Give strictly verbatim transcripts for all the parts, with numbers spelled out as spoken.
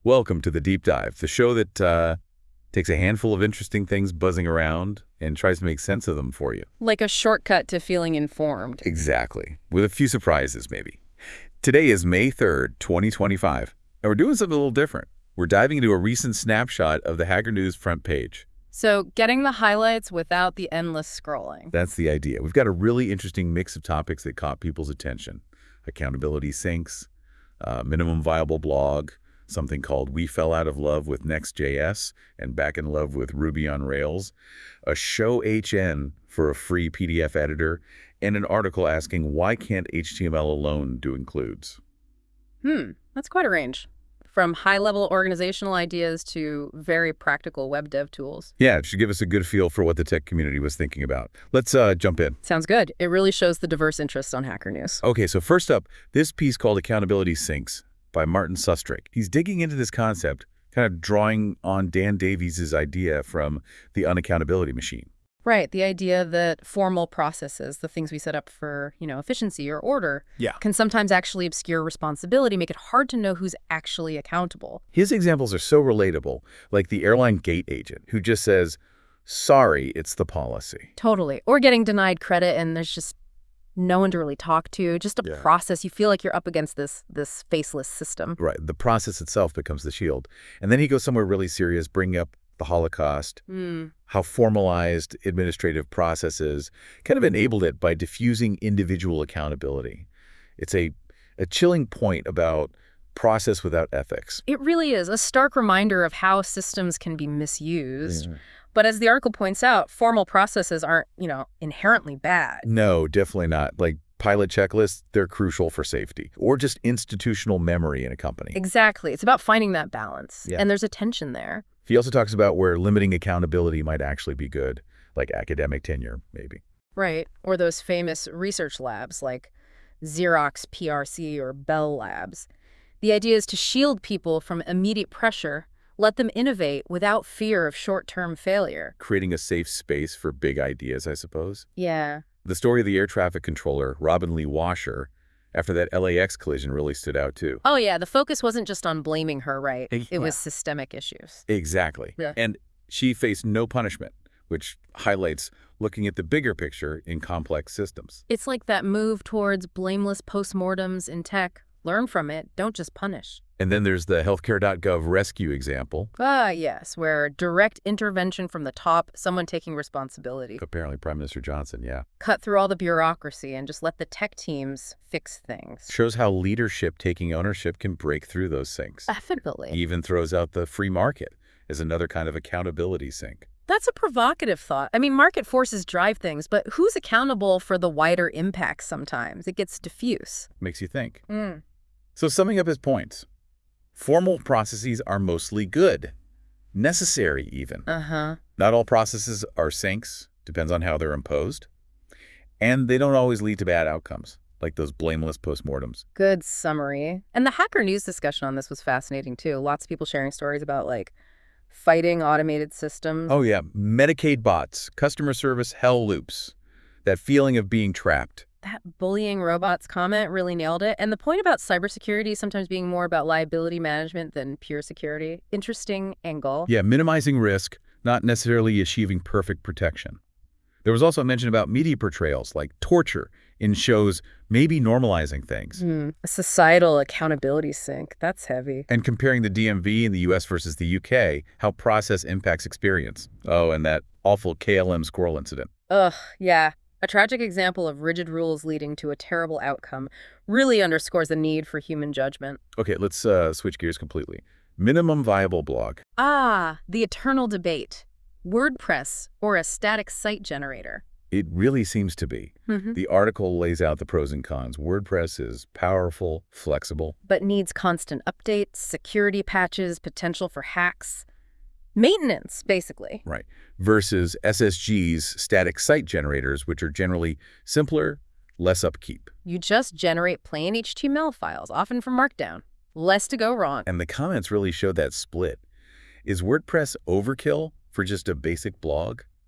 Welcome to the Deep Dive, the show that uh, takes a handful of interesting things buzzing around and tries to make sense of them for you. Like a shortcut to feeling informed. Exactly, with a few surprises maybe. Today is May third, twenty twenty-five, and we're doing something a little different. We're diving into a recent snapshot of the Hacker News front page. So getting the highlights without the endless scrolling. That's the idea. We've got a really interesting mix of topics that caught people's attention. Accountability sinks, uh, minimum viable blog, something called We Fell Out of Love with Next.js and Back in Love with Ruby on Rails, a show H N for a free P D F editor, and an article asking why can't H T M L alone do includes? Hmm, that's quite a range. From high-level organizational ideas to very practical web dev tools. Yeah, it should give us a good feel for what the tech community was thinking about. Let's uh, jump in. Sounds good. It really shows the diverse interests on Hacker News. Okay, so first up, this piece called Accountability Sinks by Martin Sustrick. He's digging into this concept, kind of drawing on Dan Davies' idea from the unaccountability machine. Right, the idea that formal processes, the things we set up for, you know, efficiency or order, Yeah. can sometimes actually obscure responsibility, make it hard to know who's actually accountable. His examples are so relatable, like the airline gate agent who just says, sorry, it's the policy. Totally. Or getting denied credit and there's just no one to really talk to, just a Yeah. process. You feel like you're up against this this faceless system. Right, the process itself becomes the shield. And then he goes somewhere really serious, bringing up the Holocaust, Hmm. how formalized administrative processes kind of enabled it by diffusing individual accountability. It's a, a chilling point about process without ethics. It really is a stark reminder of how systems can be misused. Yeah. But as the article points out, formal processes aren't, you know, inherently bad. No, definitely not. Like pilot checklists, they're crucial for safety, or just institutional memory in a company. Exactly. It's about finding that balance. Yeah. And there's a tension there. He also talks about where limiting accountability might actually be good, like academic tenure, maybe. Right. Or those famous research labs like Xerox P R C or Bell Labs. The idea is to shield people from immediate pressure, let them innovate without fear of short-term failure. Creating a safe space for big ideas, I suppose. Yeah. The story of the air traffic controller, Robin Lee Washer, after that L A X collision really stood out too. Oh, yeah. The focus wasn't just on blaming her, right? Eh, It was yeah. systemic issues. Exactly. Yeah. And she faced no punishment, which highlights looking at the bigger picture in complex systems. It's like that move towards blameless postmortems in tech. Learn from it. Don't just punish. And then there's the healthcare dot gov rescue example. Ah, yes, where direct intervention from the top, someone taking responsibility. Apparently Prime Minister Johnson, yeah. Cut through all the bureaucracy and just let the tech teams fix things. Shows how leadership taking ownership can break through those sinks. Definitely. Even throws out the free market as another kind of accountability sink. That's a provocative thought. I mean, market forces drive things, but who's accountable for the wider impacts sometimes? It gets diffuse. Makes you think. Mm. So summing up his points, formal processes are mostly good, necessary even. Uh-huh. Not all processes are sinks, depends on how they're imposed. And they don't always lead to bad outcomes, like those blameless postmortems. Good summary. And the Hacker News discussion on this was fascinating, too. Lots of people sharing stories about, like, fighting automated systems. Oh yeah, Medicaid bots, customer service hell loops, that feeling of being trapped. That bullying robots comment really nailed it. And the point about cybersecurity sometimes being more about liability management than pure security. Interesting angle. Yeah, minimizing risk, not necessarily achieving perfect protection. There was also a mention about media portrayals, like torture in shows, maybe normalizing things. Hmm. A societal accountability sink. That's heavy. And comparing the D M V in the U S versus the U K, how process impacts experience. Oh, and that awful K L M squirrel incident. Ugh, yeah. A tragic example of rigid rules leading to a terrible outcome really underscores the need for human judgment. Okay, let's uh, switch gears completely. Minimum viable blog. Ah, the eternal debate. WordPress or a static site generator? It really seems to be. Mm-hmm. The article lays out the pros and cons. WordPress is powerful, flexible. But needs constant updates, security patches, potential for hacks. Maintenance, basically. Right. Versus S S G's static site generators, which are generally simpler, less upkeep. You just generate plain H T M L files, often from Markdown. Less to go wrong. And the comments really show that split. Is WordPress overkill for just a basic blog?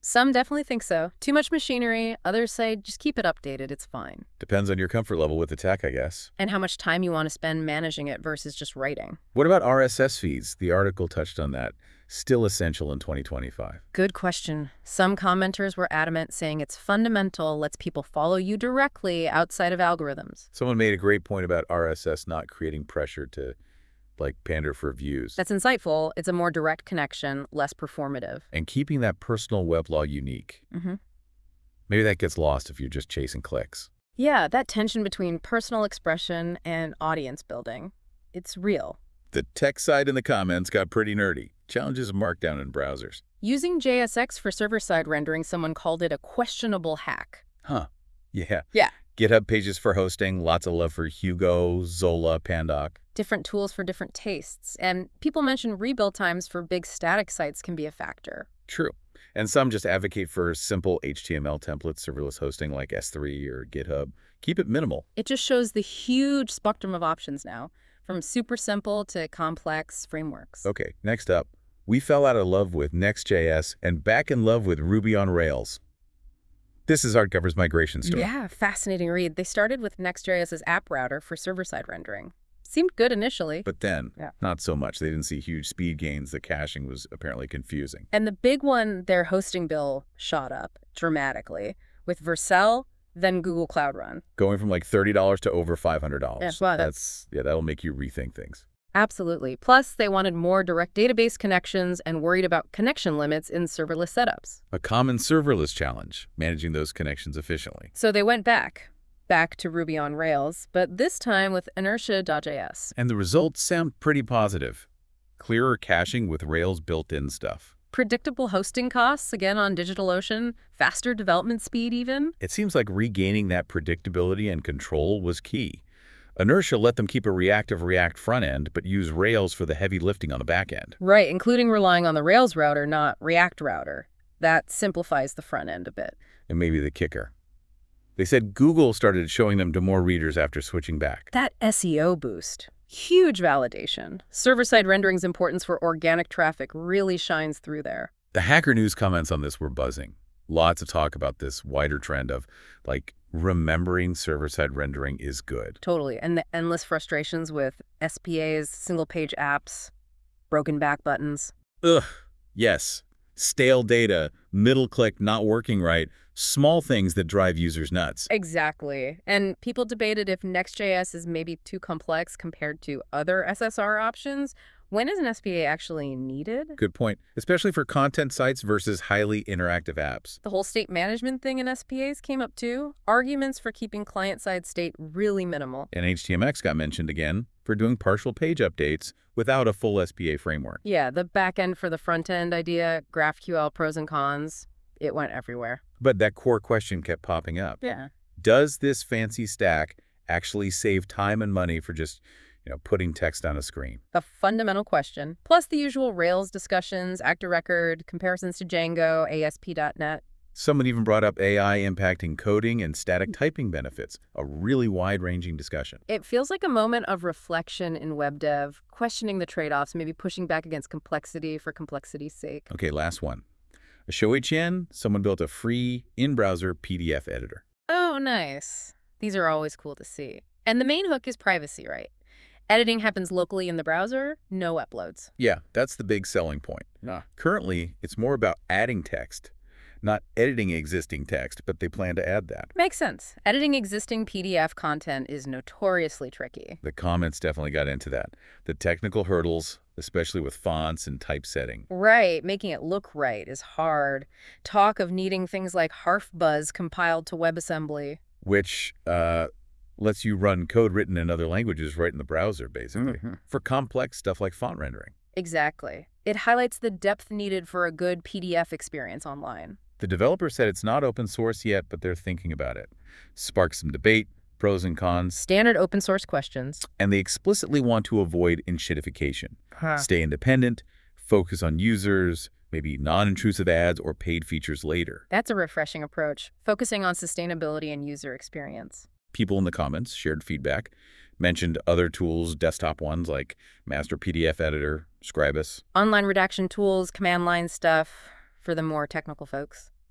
Some definitely think so. Too much machinery. Others say just keep it updated. It's fine. Depends on your comfort level with the tech, I guess. And how much time you want to spend managing it versus just writing. What about R S S feeds? The article touched on that. Still essential in twenty twenty-five. Good question. Some commenters were adamant, saying it's fundamental, lets people follow you directly outside of algorithms. Someone made a great point about R S S not creating pressure to, like, pander for views. That's insightful. It's a more direct connection, less performative. And keeping that personal weblog unique. Mm-hmm. Maybe that gets lost if you're just chasing clicks. Yeah, that tension between personal expression and audience building. It's real. The tech side in the comments got pretty nerdy. Challenges of Markdown in browsers. Using J S X for server-side rendering, someone called it a questionable hack. Huh. Yeah. Yeah. GitHub pages for hosting. Lots of love for Hugo, Zola, Pandoc. Different tools for different tastes. And people mention rebuild times for big static sites can be a factor. True. And some just advocate for simple H T M L templates, serverless hosting like S three or GitHub. Keep it minimal. It just shows the huge spectrum of options now, from super simple to complex frameworks. Okay, next up. We fell out of love with Next.js and back in love with Ruby on Rails. This is Hardcover's migration story. Yeah, fascinating read. They started with Next.js's app router for server-side rendering. Seemed good initially. But then, Yeah. not so much. They didn't see huge speed gains. The caching was apparently confusing. And the big one, their hosting bill shot up dramatically with Vercel, then Google Cloud Run. Going from like thirty dollars to over five hundred dollars. Yeah, well, That's, yeah, that'll make you rethink things. Absolutely. Plus, they wanted more direct database connections and worried about connection limits in serverless setups. A common serverless challenge, managing those connections efficiently. So they went back, back to Ruby on Rails, but this time with Inertia.js. And the results sound pretty positive. Clearer caching with Rails built-in stuff. Predictable hosting costs, again on DigitalOcean, faster development speed even. It seems like regaining that predictability and control was key. Inertia let them keep a reactive React front end, but use Rails for the heavy lifting on the back end. Right, including relying on the Rails router, not React router. That simplifies the front end a bit. And maybe the kicker. They said Google started showing them to more readers after switching back. That S E O boost. Huge validation. Server-side rendering's importance for organic traffic really shines through there. The Hacker News comments on this were buzzing. Lots of talk about this wider trend of, like, remembering server-side rendering is good. Totally. And the endless frustrations with S P As, single-page apps, broken back buttons. Ugh, yes. Stale data, middle click not working right, small things that drive users nuts. Exactly. And people debated if Next.js is maybe too complex compared to other S S R options. When is an S P A actually needed? Good point, especially for content sites versus highly interactive apps. The whole state management thing in S P As came up too. Arguments for keeping client-side state really minimal. And H T M X got mentioned again for doing partial page updates without a full S P A framework. Yeah, the back end for the front end idea, GraphQL pros and cons, it went everywhere. But that core question kept popping up. Yeah. Does this fancy stack actually save time and money for just, you know, putting text on a screen? The fundamental question, plus the usual Rails discussions, Actor Record, comparisons to Django, A S P dot net. Someone even brought up A I impacting coding and static typing benefits, a really wide-ranging discussion. It feels like a moment of reflection in web dev, questioning the trade-offs, maybe pushing back against complexity for complexity's sake. Okay, last one. A Shoei-chan, someone built a free in-browser P D F editor. Oh, nice. These are always cool to see. And the main hook is privacy, right? Editing happens locally in the browser, no uploads. Yeah, that's the big selling point. Nah. Currently, it's more about adding text, not editing existing text, but they plan to add that. Makes sense. Editing existing P D F content is notoriously tricky. The comments definitely got into that. The technical hurdles, especially with fonts and typesetting. Right, making it look right is hard. Talk of needing things like HarfBuzz compiled to WebAssembly. Which uh, lets you run code written in other languages right in the browser, basically, Mm-hmm. for complex stuff like font rendering. Exactly. It highlights the depth needed for a good P D F experience online. The developer said it's not open source yet, but they're thinking about it. Sparked some debate, pros and cons, Standard open source questions. and they explicitly want to avoid enshittification. Huh. Stay independent, focus on users, maybe non-intrusive ads or paid features later. That's a refreshing approach, focusing on sustainability and user experience. People in the comments shared feedback, mentioned other tools, desktop ones like Master P D F Editor, Scribus. Online redaction tools, command line stuff for the more technical folks.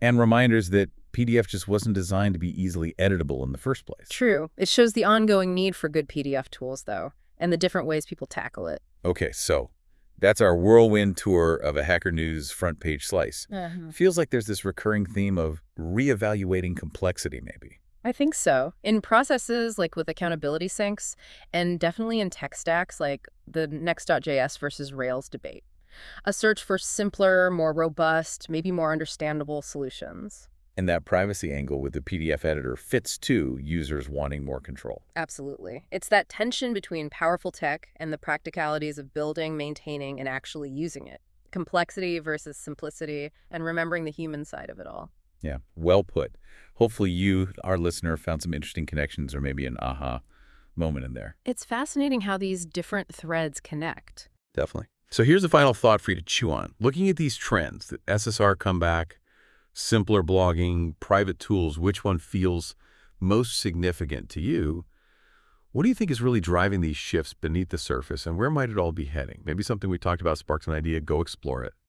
And reminders that P D F just wasn't designed to be easily editable in the first place. True. It shows the ongoing need for good P D F tools, though, and the different ways people tackle it. Okay, so that's our whirlwind tour of a Hacker News front page slice. Uh-huh. Feels like there's this recurring theme of reevaluating complexity, maybe. I think so. In processes like with accountability syncs, and definitely in tech stacks like the Next.js versus Rails debate. A search for simpler, more robust, maybe more understandable solutions. And that privacy angle with the P D F editor fits too, users wanting more control. Absolutely. It's that tension between powerful tech and the practicalities of building, maintaining, and actually using it. Complexity versus simplicity, and remembering the human side of it all. Yeah, well put. Hopefully you, our listener, found some interesting connections or maybe an aha moment in there. It's fascinating how these different threads connect. Definitely. So here's a final thought for you to chew on. Looking at these trends, the S S R comeback, simpler blogging, private tools, which one feels most significant to you? What do you think is really driving these shifts beneath the surface, and where might it all be heading? Maybe something we talked about sparks an idea. Go explore it.